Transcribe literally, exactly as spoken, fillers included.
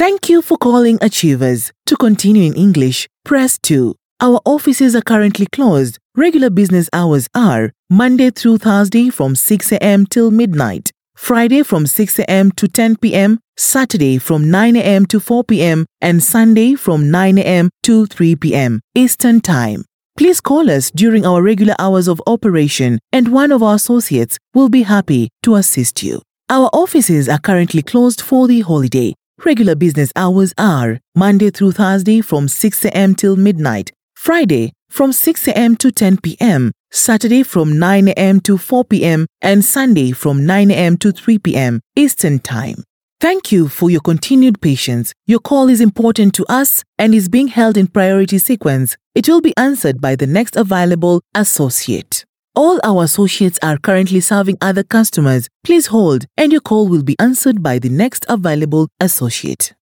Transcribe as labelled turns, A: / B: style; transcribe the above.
A: Thank you for calling Achievers. To continue in English, press two. Our offices are currently closed. Regular business hours are Monday through Thursday from six a m till midnight, Friday from six a m to ten p m, Saturday from nine a m to four p m, and Sunday from nine a m to three p m Eastern Time. Please call us during our regular hours of operation, and one of our associates will be happy to assist you. Our offices are currently closed for the holiday. Regular business hours are Monday through Thursday from six a m till midnight, Friday from six a m to ten p m, Saturday from nine a m to four p m, and Sunday from nine a m to three p m Eastern Time. Thank you for your continued patience. Your call is important to us and is being held in priority sequence. It will be answered by the next available associate. All our associates are currently serving other customers. Please hold and your call will be answered by the next available associate.